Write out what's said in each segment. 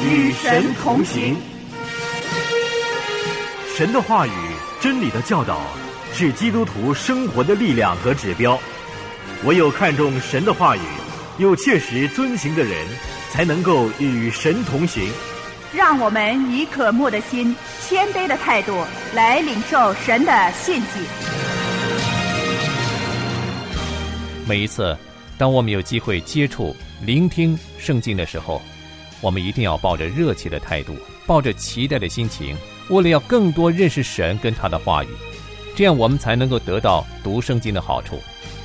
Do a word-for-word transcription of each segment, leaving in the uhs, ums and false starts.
与神同行。 神的话语、真理的教导是基督徒生活的力量和指标。唯有看重神的话语，又切实遵行的人，才能够与神同行。 让我们以渴慕的心、谦卑的态度来领受神的信息。 每一次当我们有机会接触、聆听圣经的时候，我们一定要抱着热切的态度，抱着期待的心情，为了要更多认识神跟他的话语，这样我们才能够得到读圣经的好处。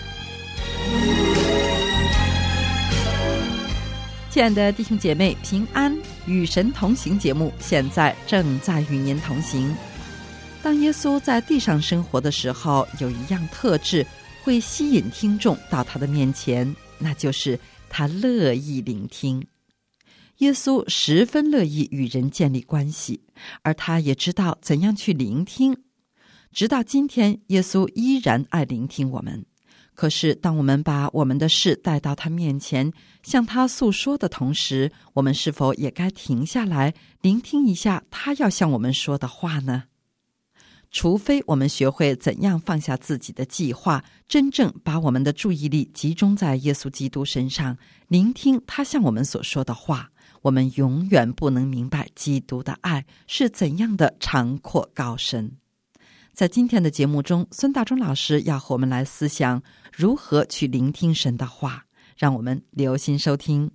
亲爱的弟兄姐妹，平安，与神同行节目现在正在与您同行。当耶稣在地上生活的时候，有一样特质会吸引听众到他的面前，那就是他乐意聆听。耶稣十分乐意与人建立关系，而他也知道怎样去聆听。直到今天，耶稣依然爱聆听我们。可是当我们把我们的事带到他面前，向他诉说的同时，我们是否也该停下来聆听一下他要向我们说的话呢？除非我们学会怎样放下自己的计划，真正把我们的注意力集中在耶稣基督身上，聆听他向我们所说的话，我们永远不能明白基督的爱是怎样的长阔高深。在今天的节目中，孙大中老师要和我们来思想如何去聆听神的话，让我们留心收听。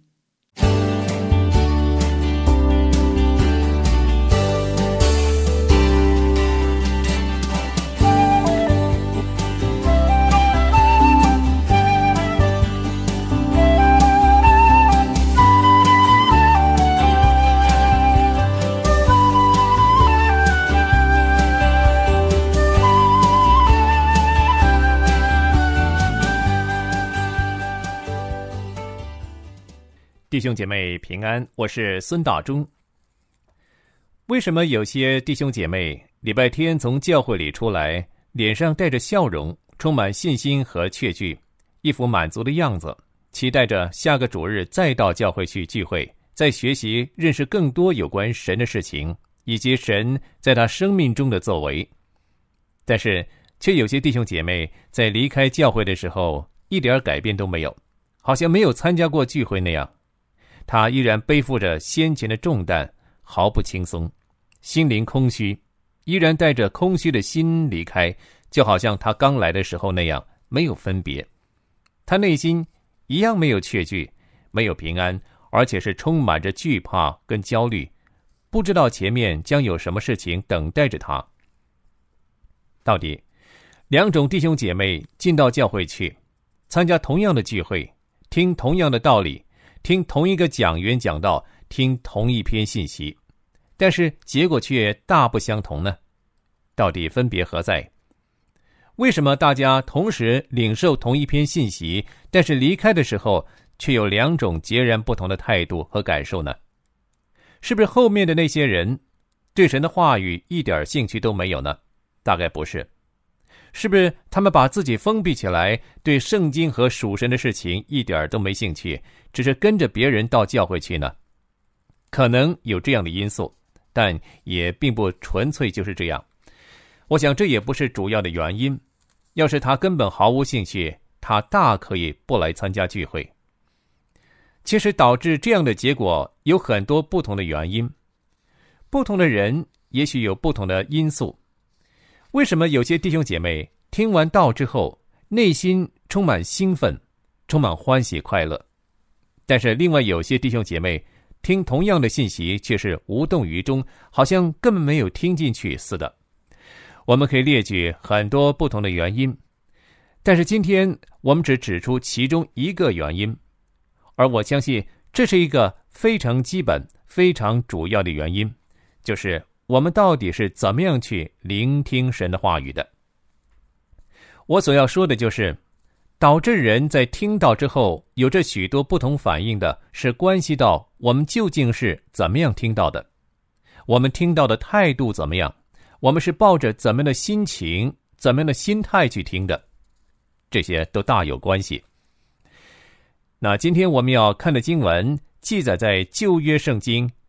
弟兄姐妹平安，我是孙大中。为什么有些弟兄姐妹礼拜天从教会里出来，脸上带着笑容，充满信心和确据，一副满足的样子，期待着下个主日再到教会去聚会，再学习认识更多有关神的事情，以及神在他生命中的作为。但是却有些弟兄姐妹在离开教会的时候一点改变都没有，好像没有参加过聚会那样。他依然背负着先前的重担，毫不轻松，心灵空虚，依然带着空虚的心离开，就好像他刚来的时候那样，没有分别。他内心一样没有确据，没有平安，而且是充满着惧怕跟焦虑，不知道前面将有什么事情等待着他。到底两种弟兄姐妹进到教会去，参加同样的聚会，听同样的道理，听同一个讲员讲道，听同一篇信息，但是结果却大不相同呢？到底分别何在？为什么大家同时领受同一篇信息，但是离开的时候却有两种截然不同的态度和感受呢？是不是后面的那些人对神的话语一点兴趣都没有呢？大概不是。是不是他们把自己封闭起来，对圣经和属神的事情一点都没兴趣，只是跟着别人到教会去呢？可能有这样的因素，但也并不纯粹就是这样。我想这也不是主要的原因。要是他根本毫无兴趣，他大可以不来参加聚会。其实导致这样的结果有很多不同的原因，不同的人也许有不同的因素。为什么有些弟兄姐妹听完道之后，内心充满兴奋，充满欢喜快乐，但是另外有些弟兄姐妹听同样的信息却是无动于衷，好像根本没有听进去似的？我们可以列举很多不同的原因，但是今天我们只指出其中一个原因，而我相信这是一个非常基本、非常主要的原因，就是我们到底是怎么样去聆听神的话语的。我所要说的就是，导致人在听到之后有着许多不同反应的，是关系到我们究竟是怎么样听到的，我们听到的态度怎么样，我们是抱着怎么样的心情、怎么样的心态去听的，这些都大有关系。那今天我们要看的经文记载在旧约圣经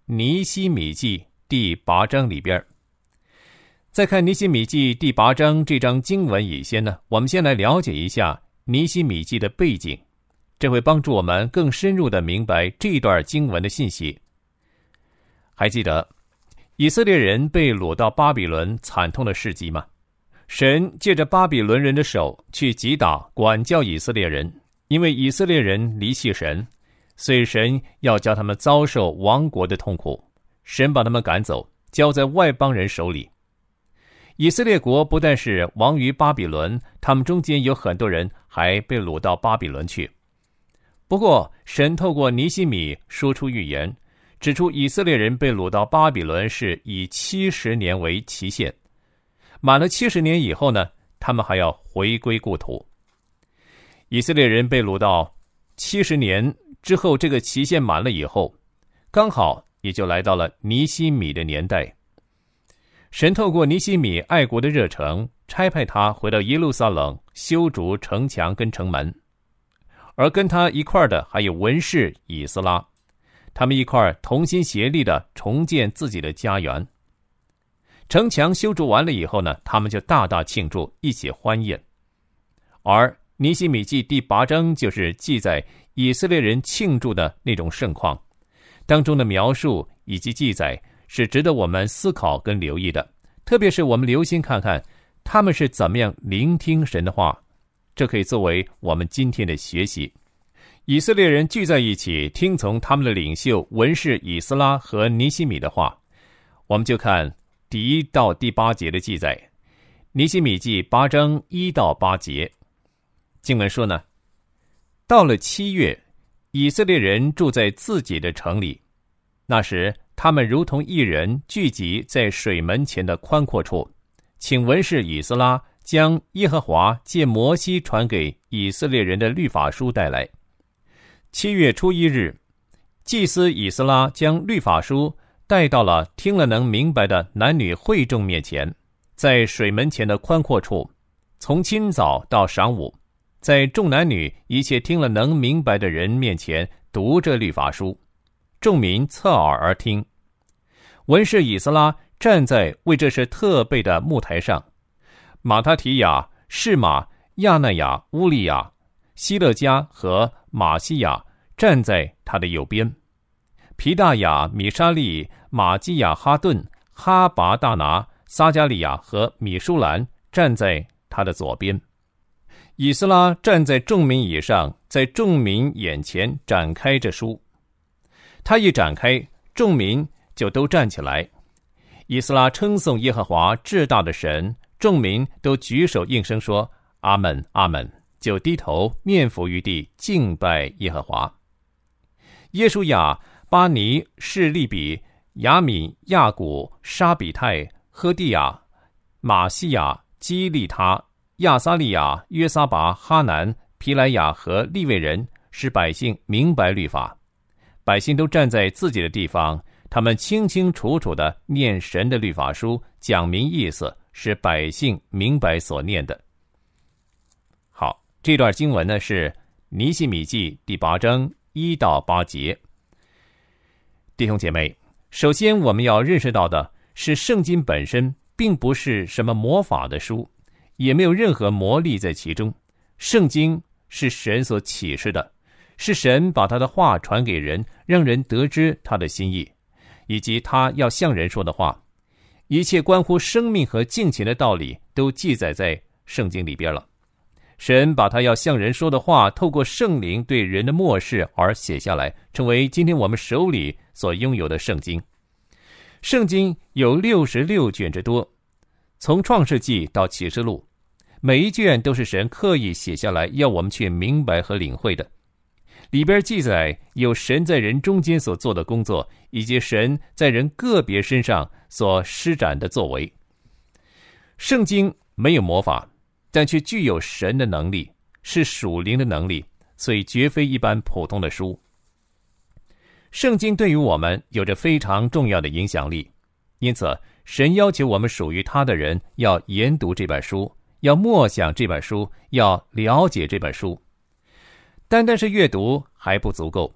尼希米记第八章里边。在看尼希米记第八章这章经文以前呢，我们先来了解一下尼希米记的背景，这会帮助我们更深入地明白这段经文的信息。还记得以色列人被掳到巴比伦惨痛的事迹吗？神借着巴比伦人的手去击打管教以色列人，因为以色列人离弃神，所以神要叫他们遭受亡国的痛苦，神把他们赶走，交在外邦人手里。以色列国不但是亡于巴比伦，他们中间有很多人还被掳到巴比伦去。不过神透过尼希米说出预言，指出以色列人被掳到巴比伦是以七十年为期限，满了七十年以后呢，他们还要回归故土。以色列人被掳到七十年之后，这个期限满了以后，刚好也就来到了尼希米的年代。神透过尼希米爱国的热诚，差派他回到耶路撒冷修筑城墙跟城门，而跟他一块的还有文士以斯拉，他们一块同心协力的重建自己的家园。城墙修筑完了以后呢，他们就大大庆祝，一起欢宴。而尼希米记第八章就是记载以色列人庆祝的那种盛况，当中的描述以及记载是值得我们思考跟留意的，特别是我们留心看看他们是怎么样聆听神的话，这可以作为我们今天的学习。以色列人聚在一起听从他们的领袖文士以斯拉和尼希米的话，我们就看第一到第八节的记载。尼希米记八章一到八节，经文说呢，到了七月，以色列人住在自己的城里，那时他们如同一人聚集在水门前的宽阔处，请文士以斯拉将耶和华借摩西传给以色列人的律法书带来。七月初一日，祭司以斯拉将律法书带到了听了能明白的男女会众面前，在水门前的宽阔处，从清早到晌午，在众男女一切听了能明白的人面前读这律法书，众民侧耳而听。文士以斯拉站在为这事特备的木台上，马他提亚、士马、亚纳雅、乌利亚、希勒加和马西亚站在他的右边，皮大雅、米沙利、马基亚哈顿、哈拔大拿、撒加利亚和米舒兰站在他的左边。以斯拉站在众民以上，在众民眼前展开这书。他一展开，众民就都站起来。以斯拉称颂耶和华至大的神，众民都举手应声说阿们阿们，就低头面伏于地敬拜耶和华。耶书亚、巴尼、示利比、亚米、亚古、沙比泰、赫地亚、马西亚、基利他、亚撒利亚、约撒拔、哈南、皮莱亚和利未人，使百姓明白律法。百姓都站在自己的地方，他们清清楚楚地念神的律法书，讲明意思，使百姓明白所念的。好，这段经文呢是尼希米记第八章一到八节。弟兄姐妹，首先我们要认识到的是，圣经本身并不是什么魔法的书，也没有任何魔力在其中。圣经是神所启示的，是神把他的话传给人，让人得知他的心意，以及他要向人说的话。一切关乎生命和敬虔的道理都记载在圣经里边了。神把他要向人说的话透过圣灵对人的默示而写下来，成为今天我们手里所拥有的圣经。圣经有六十六卷之多，从创世纪到启示录，每一卷都是神刻意写下来要我们去明白和领会的。里边记载有神在人中间所做的工作，以及神在人个别身上所施展的作为。圣经没有魔法，但却具有神的能力，是属灵的能力，所以绝非一般普通的书。圣经对于我们有着非常重要的影响力，因此神要求我们属于他的人要研读这本书，要默想这本书，要了解这本书。单单是阅读还不足够，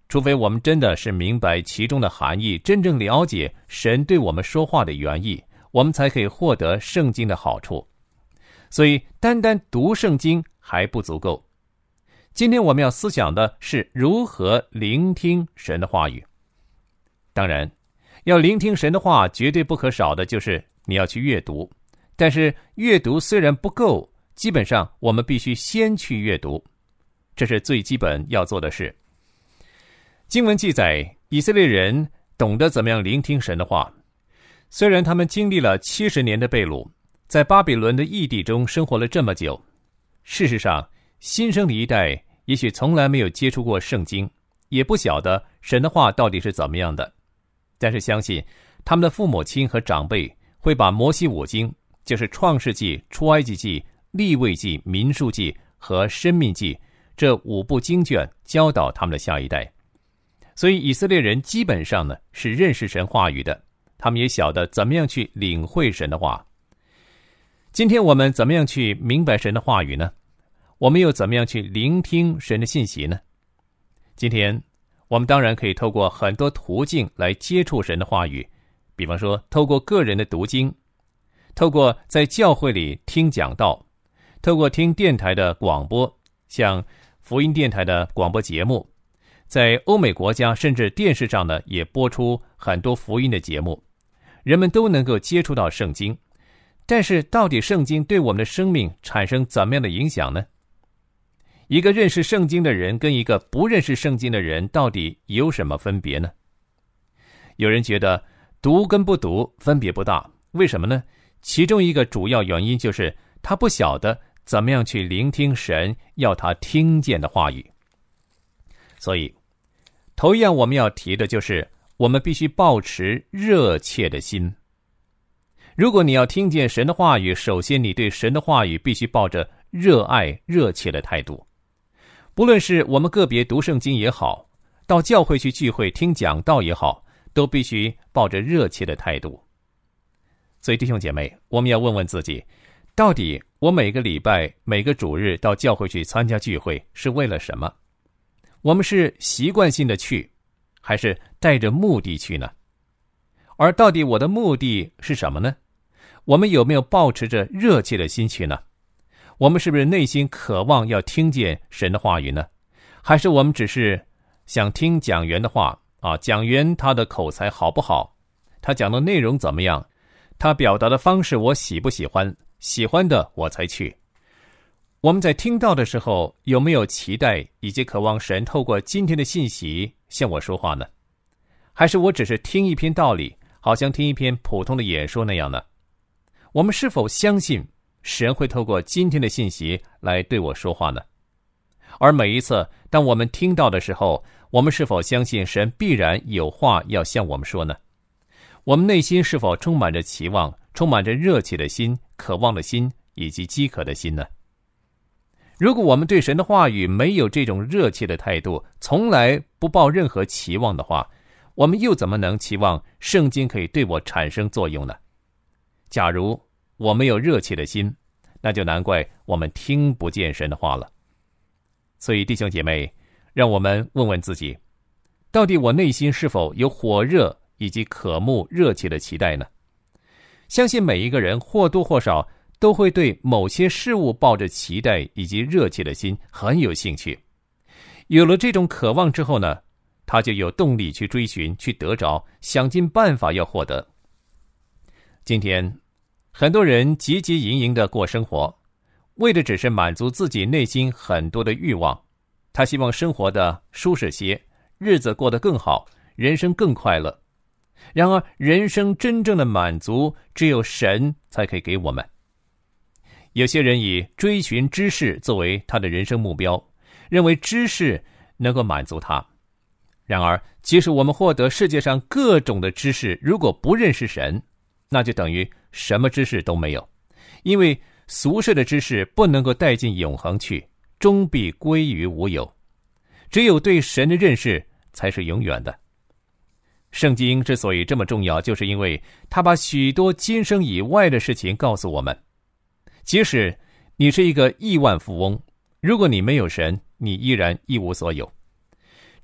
除非我们真的是明白其中的含义，真正了解神对我们说话的原意，我们才可以获得圣经的好处。所以单单读圣经还不足够。今天我们要思想的是如何聆听神的话语。当然，要聆听神的话，绝对不可少的就是你要去阅读。但是阅读虽然不够，基本上我们必须先去阅读，这是最基本要做的事。经文记载，以色列人懂得怎么样聆听神的话。虽然他们经历了七十年的被掳，在巴比伦的异地中生活了这么久，事实上新生的一代也许从来没有接触过圣经，也不晓得神的话到底是怎么样的。但是相信他们的父母亲和长辈会把摩西五经，就是创世纪、出埃及记、利未记、民数记和申命记这五部经卷教导他们的下一代。所以以色列人基本上呢是认识神话语的，他们也晓得怎么样去领会神的话。今天我们怎么样去明白神的话语呢？我们又怎么样去聆听神的信息呢？今天我们当然可以透过很多途径来接触神的话语，比方说透过个人的读经，透过在教会里听讲道，透过听电台的广播，像福音电台的广播节目，在欧美国家甚至电视上呢也播出很多福音的节目，人们都能够接触到圣经。但是到底圣经对我们的生命产生怎么样的影响呢？一个认识圣经的人跟一个不认识圣经的人到底有什么分别呢？有人觉得读跟不读分别不大，为什么呢？其中一个主要原因就是他不晓得怎么样去聆听神要他听见的话语。所以头一样我们要提的就是我们必须抱持热切的心。如果你要听见神的话语，首先你对神的话语必须抱着热爱热切的态度。不论是我们个别读圣经也好，到教会去聚会听讲道也好，都必须抱着热切的态度。所以弟兄姐妹，我们要问问自己，到底我每个礼拜每个主日到教会去参加聚会是为了什么？我们是习惯性的去，还是带着目的去呢？而到底我的目的是什么呢？我们有没有抱持着热切的心去呢？我们是不是内心渴望要听见神的话语呢？还是我们只是想听讲员的话啊？讲员他的口才好不好？他讲的内容怎么样？他表达的方式我喜不喜欢？喜欢的我才去。我们在听到的时候，有没有期待以及渴望神透过今天的信息向我说话呢？还是我只是听一篇道理，好像听一篇普通的演说那样呢？我们是否相信神会透过今天的信息来对我说话呢？而每一次当我们听到的时候，我们是否相信神必然有话要向我们说呢？我们内心是否充满着期望，充满着热切的心、渴望的心以及饥渴的心呢？如果我们对神的话语没有这种热切的态度，从来不抱任何期望的话，我们又怎么能期望圣经可以对我产生作用呢？假如我没有热切的心，那就难怪我们听不见神的话了。所以弟兄姐妹，让我们问问自己，到底我内心是否有火热以及渴慕热切的期待呢？相信每一个人或多或少都会对某些事物抱着期待以及热切的心很有兴趣。有了这种渴望之后呢，他就有动力去追寻，去得着，想尽办法要获得。今天很多人汲汲营营地过生活，为的只是满足自己内心很多的欲望。他希望生活的舒适些，日子过得更好，人生更快乐。然而人生真正的满足只有神才可以给我们。有些人以追寻知识作为他的人生目标，认为知识能够满足他。然而即使我们获得世界上各种的知识，如果不认识神，那就等于什么知识都没有。因为俗世的知识不能够带进永恒去，终必归于无有。只有对神的认识才是永远的。圣经之所以这么重要，就是因为它把许多今生以外的事情告诉我们。即使你是一个亿万富翁，如果你没有神，你依然一无所有。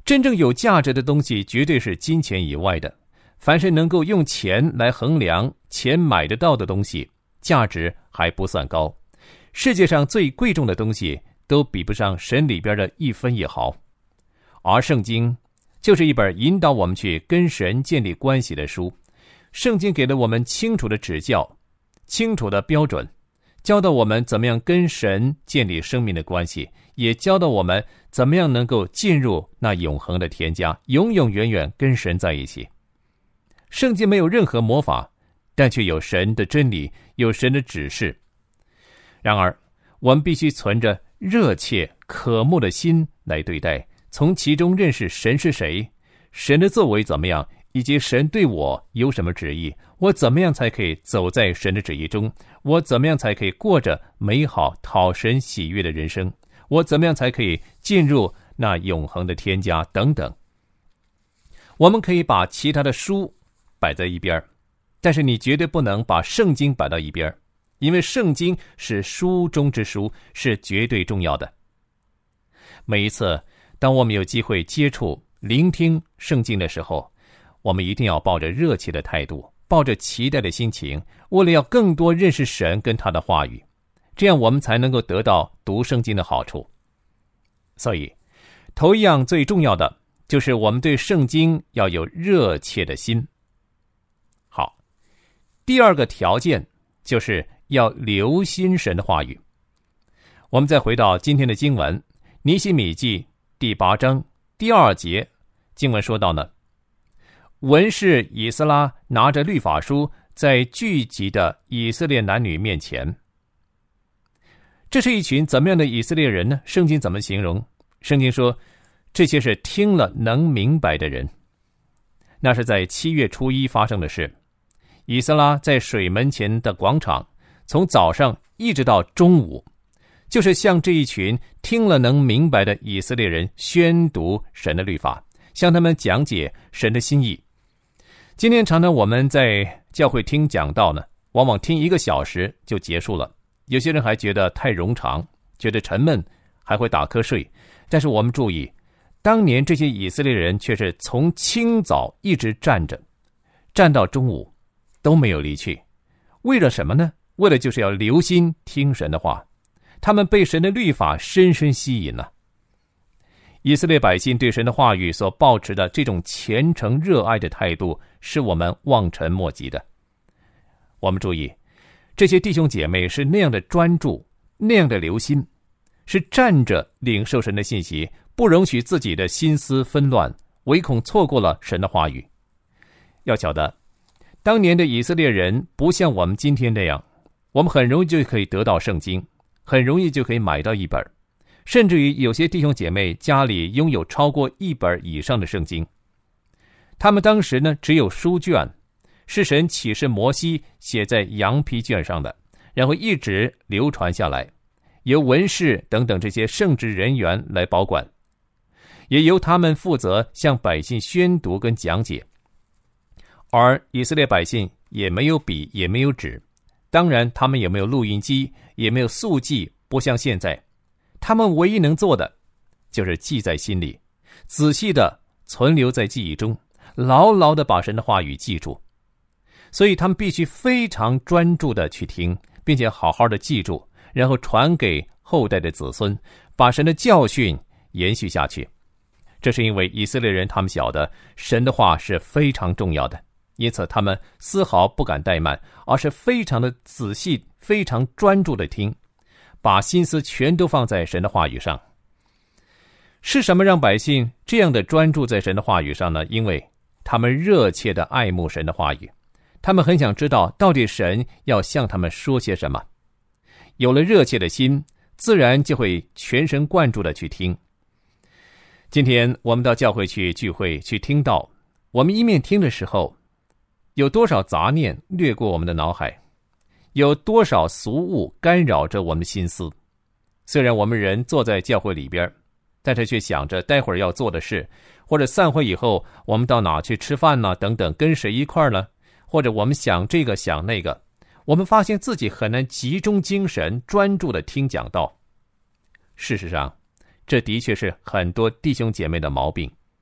真正有价值的东西绝对是金钱以外的，凡是能够用钱来衡量、钱买得到的东西，价值还不算高。世界上最贵重的东西都比不上神里边的一分一毫。而圣经就是一本引导我们去跟神建立关系的书。圣经给了我们清楚的指教，清楚的标准，教导我们怎么样跟神建立生命的关系，也教导我们怎么样能够进入那永恒的天家，永永远远跟神在一起。圣经没有任何魔法，但却有神的真理，有神的指示。然而我们必须存着热切渴慕的心来对待，从其中认识神是谁，神的作为怎么样，以及神对我有什么旨意，我怎么样才可以走在神的旨意中，我怎么样才可以过着美好讨神喜悦的人生，我怎么样才可以进入那永恒的天家等等。我们可以把其他的书摆在一边，但是你绝对不能把圣经摆到一边，因为圣经是书中之书，是绝对重要的。每一次当我们有机会接触聆听圣经的时候，我们一定要抱着热切的态度，抱着期待的心情，为了要更多认识神跟他的话语，这样我们才能够得到读圣经的好处。所以头一样最重要的就是我们对圣经要有热切的心。好，第二个条件就是要留心神的话语。我们再回到今天的经文，尼希米记第八章第二节，经文说到呢，文士以斯拉拿着律法书在聚集的以色列男女面前。这是一群怎么样的以色列人呢？圣经怎么形容？圣经说这些是听了能明白的人。那是在七月初一发生的事。以斯拉在水门前的广场，从早上一直到中午，就是向这一群听了能明白的以色列人宣读神的律法，向他们讲解神的心意。今天常常我们在教会听讲道呢，往往听一个小时就结束了，有些人还觉得太冗长，觉得沉闷，还会打瞌睡。但是我们注意，当年这些以色列人却是从清早一直站着，站到中午都没有离去。为了什么呢？为了就是要留心听神的话。他们被神的律法深深吸引了。以色列百姓对神的话语所抱持的这种虔诚热爱的态度，是我们望尘莫及的。我们注意，这些弟兄姐妹是那样的专注，那样的留心，是站着领受神的信息，不容许自己的心思纷乱，唯恐错过了神的话语。要晓得，当年的以色列人不像我们今天这样，我们很容易就可以得到圣经，很容易就可以买到一本，甚至于有些弟兄姐妹家里拥有超过一本以上的圣经。他们当时呢，只有书卷，是神启示摩西写在羊皮卷上的，然后一直流传下来，由文士等等这些圣职人员来保管，也由他们负责向百姓宣读跟讲解。而以色列百姓也没有笔，也没有纸，当然他们也没有录音机，也没有速记，不像现在。他们唯一能做的就是记在心里，仔细的存留在记忆中，牢牢的把神的话语记住。所以他们必须非常专注的去听，并且好好的记住，然后传给后代的子孙，把神的教训延续下去。这是因为以色列人他们晓得神的话是非常重要的，因此他们丝毫不敢怠慢，而是非常的仔细，非常专注的听，把心思全都放在神的话语上。是什么让百姓这样的专注在神的话语上呢？因为他们热切的爱慕神的话语，他们很想知道到底神要向他们说些什么。有了热切的心，自然就会全神贯注的去听。今天我们到教会去聚会去听道，我们一面听的时候，有多少杂念掠过我们的脑海，有多少俗物干扰着我们的心思。虽然我们人坐在教会里边，但是却想着待会儿要做的事，或者散会以后我们到哪去吃饭呢，等等，跟谁一块儿呢，或者我们想这个想那个，我们发现自己很难集中精神专注的听讲道。事实上，这的确是很多弟兄姐妹的毛病。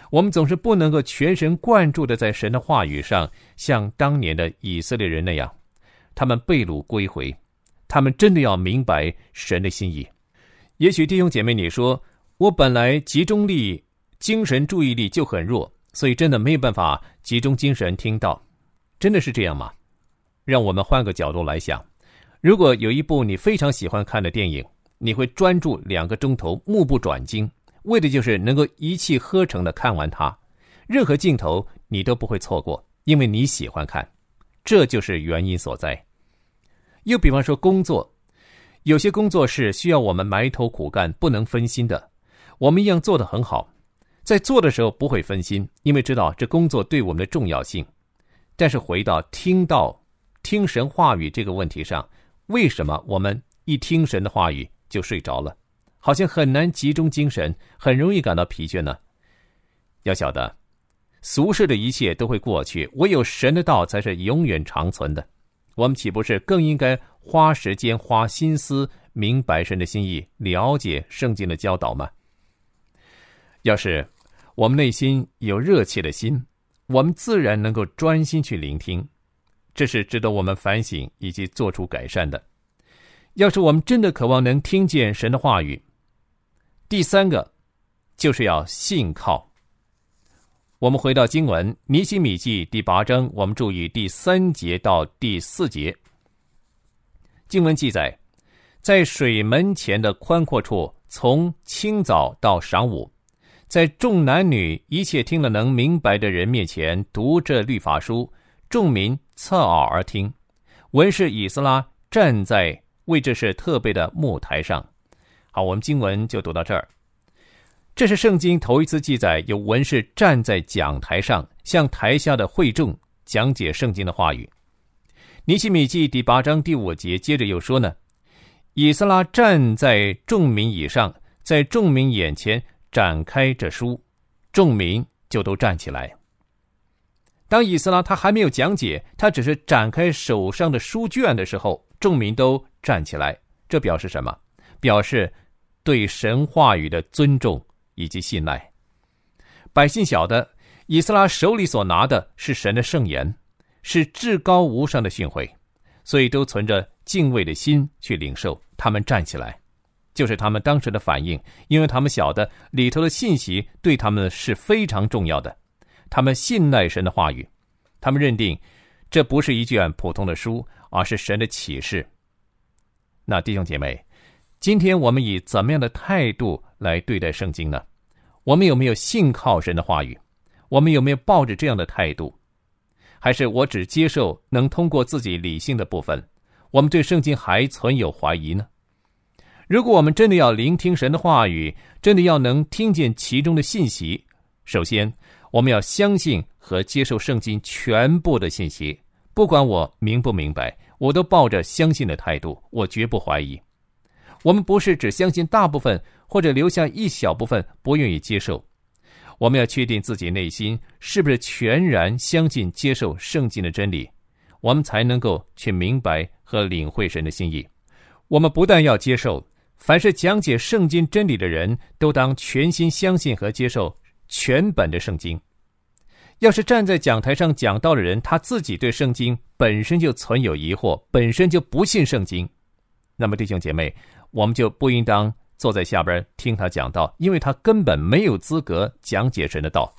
我们总是不能够全神贯注的在神的话语上，像当年的以色列人那样，他们被掳归回，他们真的要明白神的心意。也许弟兄姐妹你说，我本来集中力、精神注意力就很弱，所以真的没有办法集中精神听到。真的是这样吗？让我们换个角度来想，如果有一部你非常喜欢看的电影，你会专注两个钟头，目不转睛，为的就是能够一气呵成的看完它，任何镜头你都不会错过，因为你喜欢看，这就是原因所在。又比方说工作，有些工作是需要我们埋头苦干，不能分心的，我们一样做得很好，在做的时候不会分心，因为知道这工作对我们的重要性。但是回到听到听神话语这个问题上，为什么我们一听神的话语就睡着了，好像很难集中精神，很容易感到疲倦呢？要晓得，俗世的一切都会过去，唯有神的道才是永远长存的。我们岂不是更应该花时间花心思明白神的心意，了解圣经的教导吗？要是我们内心有热切的心，我们自然能够专心去聆听，这是值得我们反省以及做出改善的。要是我们真的渴望能听见神的话语，第三个就是要信靠。我们回到经文尼希米记第八章，我们注意第三节到第四节。经文记载，在水门前的宽阔处，从清早到晌午，在众男女一切听了能明白的人面前读这律法书，众民侧耳而听。文士以斯拉站在为这事特别的木台上。好，我们经文就读到这儿。这是圣经头一次记载有文士站在讲台上，向台下的会众讲解圣经的话语。尼希米记第八章第五节接着又说呢，以斯拉站在众民以上，在众民眼前展开这书，众民就都站起来。当以斯拉他还没有讲解，他只是展开手上的书卷的时候，众民都站起来。这表示什么？表示对神话语的尊重以及信赖。百姓晓得以斯拉手里所拿的是神的圣言，是至高无上的训诲，所以都存着敬畏的心去领受。他们站起来，就是他们当时的反应，因为他们晓得里头的信息对他们是非常重要的。他们信赖神的话语，他们认定这不是一卷普通的书，而是神的启示。那弟兄姐妹，今天我们以怎么样的态度来对待圣经呢？我们有没有信靠神的话语？我们有没有抱着这样的态度？还是我只接受能通过自己理性的部分，我们对圣经还存有怀疑呢？如果我们真的要聆听神的话语，真的要能听见其中的信息，首先我们要相信和接受圣经全部的信息，不管我明不明白，我都抱着相信的态度，我绝不怀疑。我们不是只相信大部分，或者留下一小部分不愿意接受。我们要确定自己内心是不是全然相信接受圣经的真理，我们才能够去明白和领会神的心意。我们不但要接受，凡是讲解圣经真理的人都当全心相信和接受全本的圣经。要是站在讲台上讲道的人，他自己对圣经本身就存有疑惑，本身就不信圣经，那么弟兄姐妹，我们就不应当坐在下边听他讲道，因为他根本没有资格讲解神的道。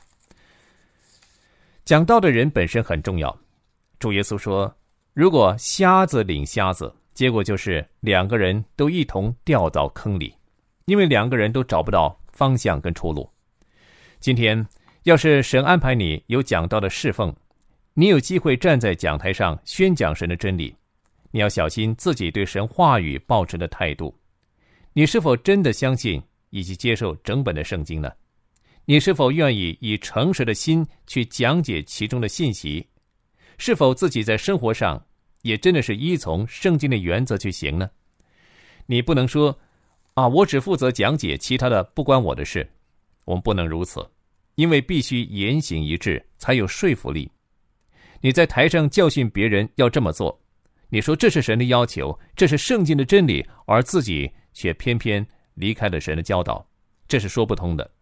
讲道的人本身很重要。主耶稣说，如果瞎子领瞎子，结果就是两个人都一同掉到坑里，因为两个人都找不到方向跟出路。今天要是神安排你有讲道的侍奉，你有机会站在讲台上宣讲神的真理，你要小心自己对神话语抱持的态度。你是否真的相信以及接受整本的圣经呢？你是否愿意以诚实的心去讲解其中的信息？是否自己在生活上也真的是依从圣经的原则去行呢？你不能说啊，我只负责讲解，其他的不关我的事。我们不能如此，因为必须言行一致，才有说服力。你在台上教训别人要这么做，你说这是神的要求，这是圣经的真理，而自己却偏偏离开了神的教导，这是说不通的。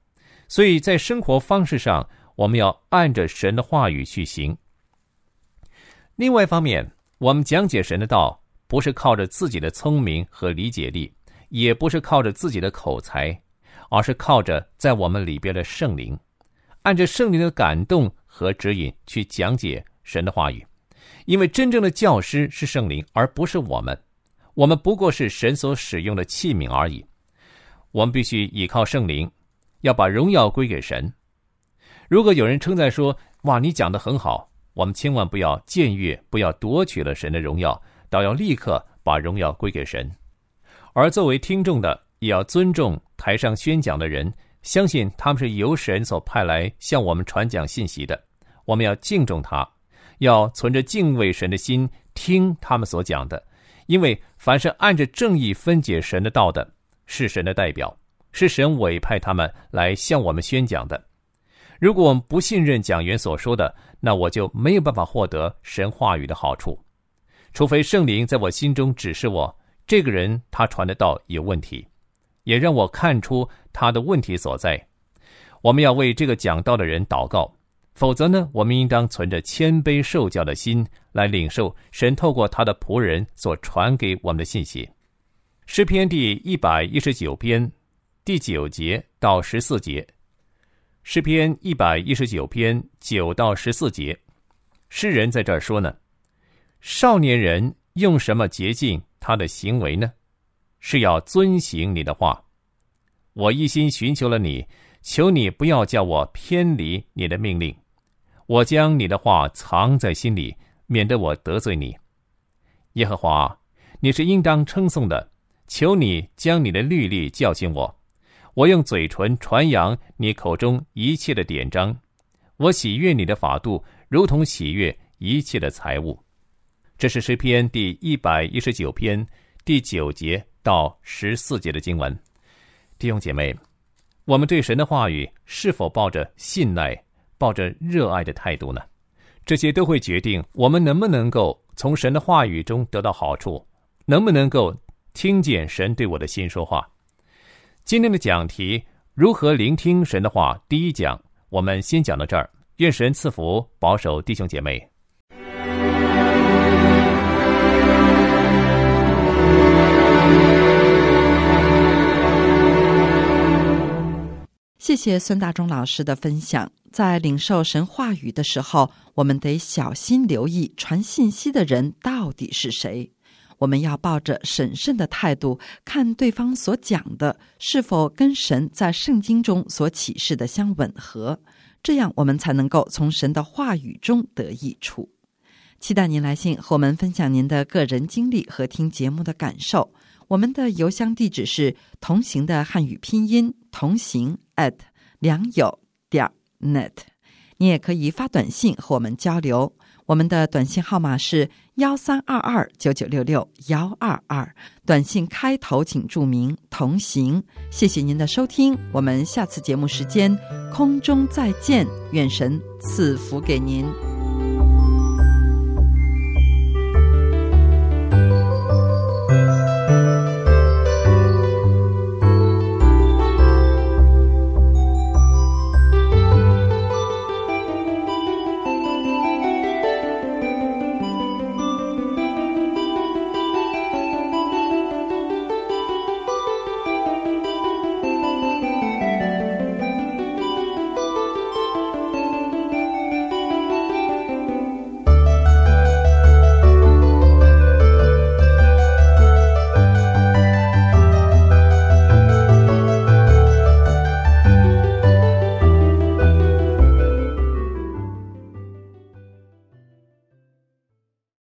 所以在生活方式上，我们要按着神的话语去行。另外一方面，我们讲解神的道，不是靠着自己的聪明和理解力，也不是靠着自己的口才，而是靠着在我们里边的圣灵，按着圣灵的感动和指引去讲解神的话语。因为真正的教师是圣灵，而不是我们，我们不过是神所使用的器皿而已。我们必须依靠圣灵，要把荣耀归给神。如果有人称赞说，哇，你讲得很好，我们千万不要僭越，不要夺取了神的荣耀，倒要立刻把荣耀归给神。而作为听众的，也要尊重台上宣讲的人，相信他们是由神所派来向我们传讲信息的，我们要敬重他，要存着敬畏神的心听他们所讲的，因为凡是按着正义分解神的道的，是神的代表，是神委派他们来向我们宣讲的。如果我们不信任讲员所说的，那我就没有办法获得神话语的好处，除非圣灵在我心中指示我，这个人他传的道有问题，也让我看出他的问题所在。我们要为这个讲道的人祷告，否则呢，我们应当存着谦卑受教的心来领受神透过他的仆人所传给我们的信息。诗篇第一百一十九篇第九节到十四节，诗篇一百一十九篇九到十四节，诗人在这儿说呢，少年人用什么洁净他的行为呢？是要遵行你的话。我一心寻求了你，求你不要叫我偏离你的命令。我将你的话藏在心里，免得我得罪你。耶和华，你是应当称颂的，求你将你的律例教训我。我用嘴唇传扬你口中一切的典章，我喜悦你的法度，如同喜悦一切的财物。这是诗篇第一百一十九篇第九节到十四节的经文。弟兄姐妹，我们对神的话语是否抱着信赖、抱着热爱的态度呢？这些都会决定我们能不能够从神的话语中得到好处，能不能够听见神对我的心说话。今天的讲题，如何聆听神的话，第一讲我们先讲到这儿。愿神赐福保守弟兄姐妹。 谢谢孙大中老师的分享。在领受神话语的时候，我们得小心留意传信息的人到底是谁。我们要抱着审慎的态度，看对方所讲的是否跟神在圣经中所启示的相吻合，这样我们才能够从神的话语中得益处。期待您来信和我们分享您的个人经历和听节目的感受。我们的邮箱地址是同行的汉语拼音同行 at 良友点 net。 你也可以发短信和我们交流，我们的短信号码是幺三二二九九六六幺二二，短信开头请注明同行。谢谢您的收听，我们下次节目时间空中再见，愿神赐福给您。